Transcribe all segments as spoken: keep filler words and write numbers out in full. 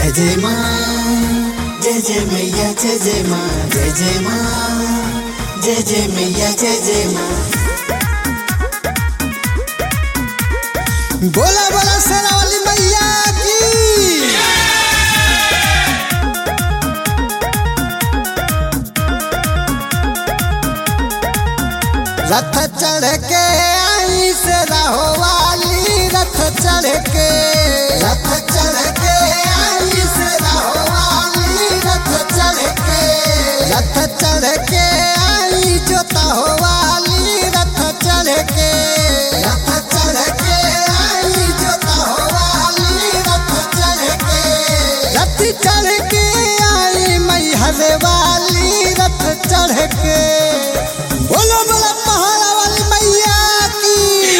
जय जय माँ जय जय मैया जय जय माँ जय जय माँ जय जय मैया जय जय माँ। बोला बोला सेना वाली मैया की। रथ चढ़ के आई से रहो वाली रथ चढ़ के रथ चढ़ के आई से रहो वाली रथ चढ़ के रथ चढ़ के आई जोता हो वाली रथ चढ़ के रथ चढ़ के आई जोता हो वाली रथ चढ़ के रथ चढ़ के आई मैहर वाली रथ चढ़ के। बोलो बोलो पहाड़ा वाली मैया की।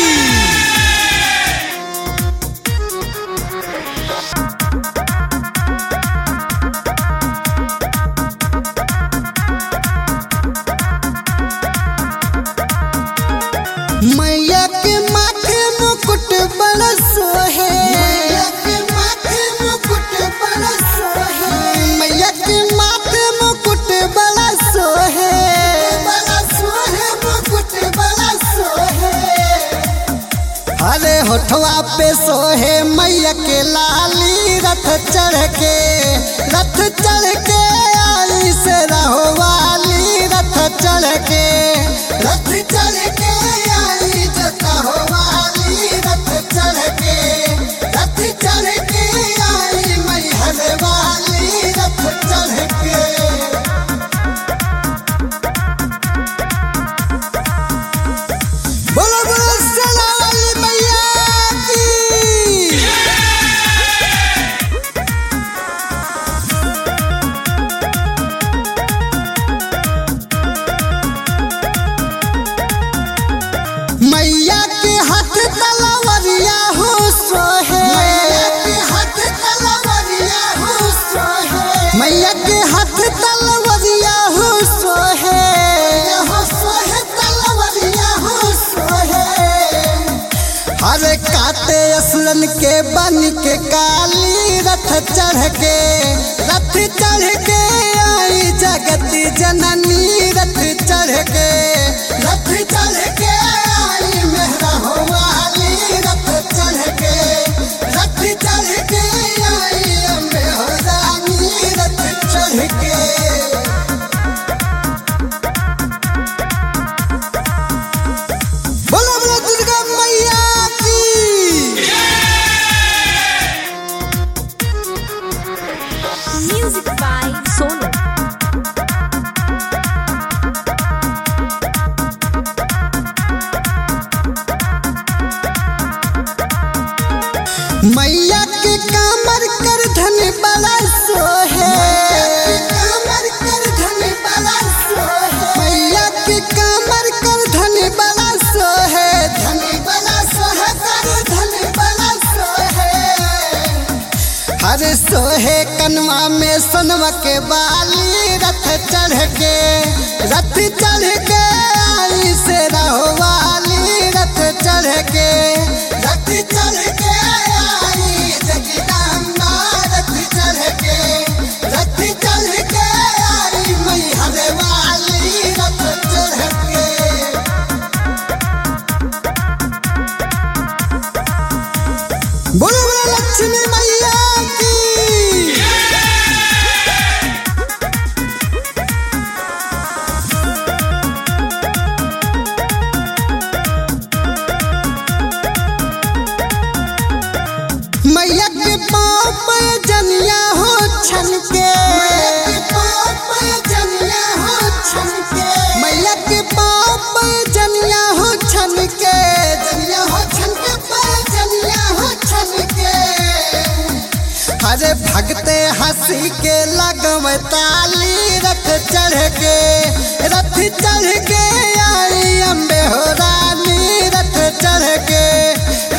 मैया के माथे मुकुट बड़ा सोहे मैया के माथे मुकुट बड़ा सोहे मैया के माथे मुकुट बड़ा सोहे बड़ा सोहे मुकुट बड़ा सोहे। अरे होठवा पे सोहे मैया के लाली रथ चढ़ के रथ चढ़ के आई से रहो वाली रथ चढ़ के रथ चढ़ के आई जोता हो वाली रथ चढ़ के रथ चढ़ के आई मैहर वाली रथ चढ़ के। बोलो बोलो सेना वाली मैया की। मैया के हाथ तलवरिया हो सोहे मैया के हाथ तलवरिया हो सोहे मैया के हाथ तलवरिया हो सोहे हो सोहे तलवरिया हो सोहे। हरे काटे असलन के बन के काली रथ चढ़ के रथ चढ़ के आई जगती जननी रथ चढ़ के रथ चढ़ के आई मेहरा हो वाली रथ चढ़ के रथ चढ़ के आई अम्बे हो रानी रथ चढ़ के। बोलो बोलो दुर्गा मैया की। Music by Sonu. मैया के कामर कर धन बड़ा सोहे कामर कर धन बड़ा सोहे मैया के कामर कर धन बड़ा सोहे धन बड़ा सोहे कर धन बड़ा सोहे। हरे सोहे कनवा में सोनवा के बाली रथ चढ़ के रथ चढ़ के आई से रहो वाली रथ चढ़ के रथ चढ़ के आई जगदम्बा रथ चढ़ के रथ चढ़ के आई मैहर वाली रथ चढ़ के। बोलो बोलो लक्ष्मी मैया की। मैया के पाँव पे जनिया हो छन के पाँव पे जनिया हो छन के मैया के पाँव पे जनिया हो छन के जनिया हो छन के पे जनिया हो छन के। हरे भगते हंसी के लगम ताली रथ चढ़ के रथ चढ़ के आई अम्बे हो रानी रथ चढ़ के